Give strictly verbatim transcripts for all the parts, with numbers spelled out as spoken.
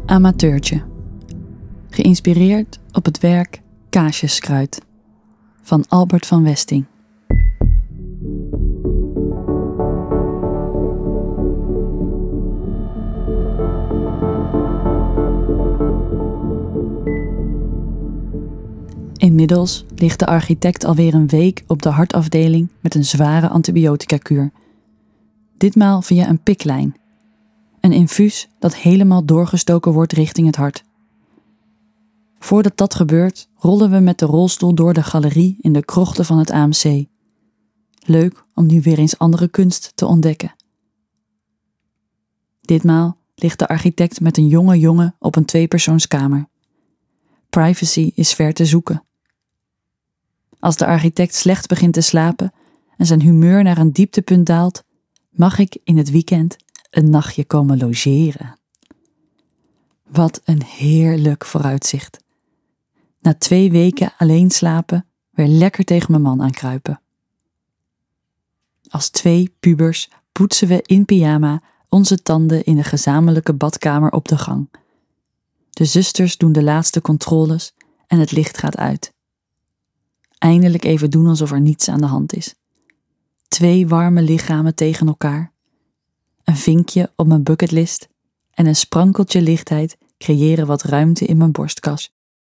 Amateurtje. Geïnspireerd op het werk Kaasjeskruid van Albert van Westing. Inmiddels ligt de architect alweer een week op de hartafdeling met een zware antibiotica-kuur. Ditmaal via een piklijn. Een infuus dat helemaal doorgestoken wordt richting het hart. Voordat dat gebeurt, rollen we met de rolstoel door de galerie in de krochten van het A M C. Leuk om nu weer eens andere kunst te ontdekken. Ditmaal ligt de architect met een jonge jongen op een tweepersoonskamer. Privacy is ver te zoeken. Als de architect slecht begint te slapen en zijn humeur naar een dieptepunt daalt, mag ik in het weekend een nachtje komen logeren. Wat een heerlijk vooruitzicht. Na twee weken alleen slapen, weer lekker tegen mijn man aankruipen. Als twee pubers poetsen we in pyjama onze tanden in de gezamenlijke badkamer op de gang. De zusters doen de laatste controles en het licht gaat uit. Eindelijk even doen alsof er niets aan de hand is. Twee warme lichamen tegen elkaar. Een vinkje op mijn bucketlist en een sprankeltje lichtheid creëren wat ruimte in mijn borstkas.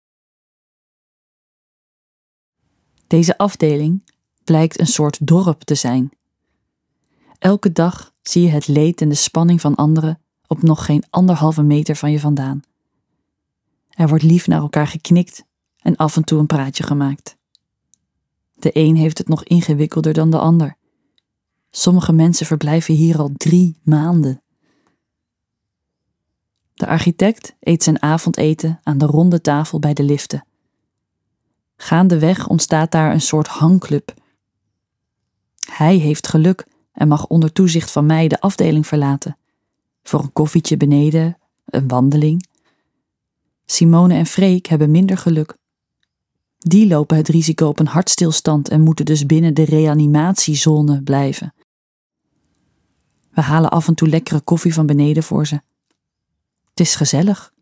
Deze afdeling blijkt een soort dorp te zijn. Elke dag zie je het leed en de spanning van anderen op nog geen anderhalve meter van je vandaan. Er wordt lief naar elkaar geknikt en af en toe een praatje gemaakt. De een heeft het nog ingewikkelder dan de ander. Sommige mensen verblijven hier al drie maanden. De architect eet zijn avondeten aan de ronde tafel bij de liften. Gaandeweg ontstaat daar een soort hangclub. Hij heeft geluk en mag onder toezicht van mij de afdeling verlaten. Voor een koffietje beneden, een wandeling. Simone en Freek hebben minder geluk. Die lopen het risico op een hartstilstand en moeten dus binnen de reanimatiezone blijven. We halen af en toe lekkere koffie van beneden voor ze. Het is gezellig.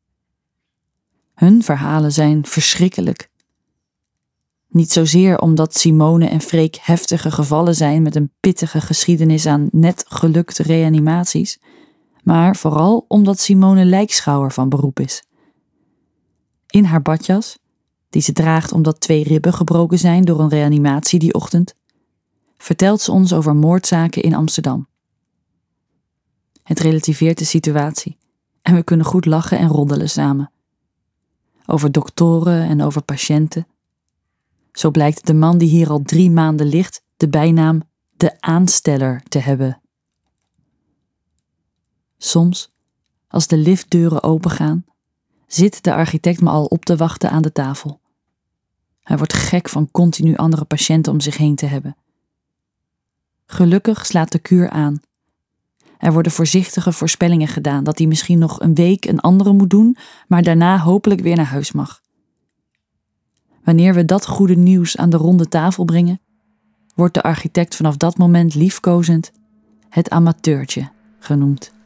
Hun verhalen zijn verschrikkelijk. Niet zozeer omdat Simone en Freek heftige gevallen zijn met een pittige geschiedenis aan net gelukte reanimaties, maar vooral omdat Simone lijkschouwer van beroep is. In haar badjas, die ze draagt omdat twee ribben gebroken zijn door een reanimatie die ochtend, vertelt ze ons over moordzaken in Amsterdam. Het relativeert de situatie en we kunnen goed lachen en roddelen samen. Over doktoren en over patiënten. Zo blijkt de man die hier al drie maanden ligt de bijnaam de aansteller te hebben. Soms, als de liftdeuren opengaan, zit de architect me al op te wachten aan de tafel. Hij wordt gek van continu andere patiënten om zich heen te hebben. Gelukkig slaat de kuur aan. Er worden voorzichtige voorspellingen gedaan dat hij misschien nog een week een andere moet doen, maar daarna hopelijk weer naar huis mag. Wanneer we dat goede nieuws aan de ronde tafel brengen, wordt de architect vanaf dat moment liefkozend het amateurtje genoemd.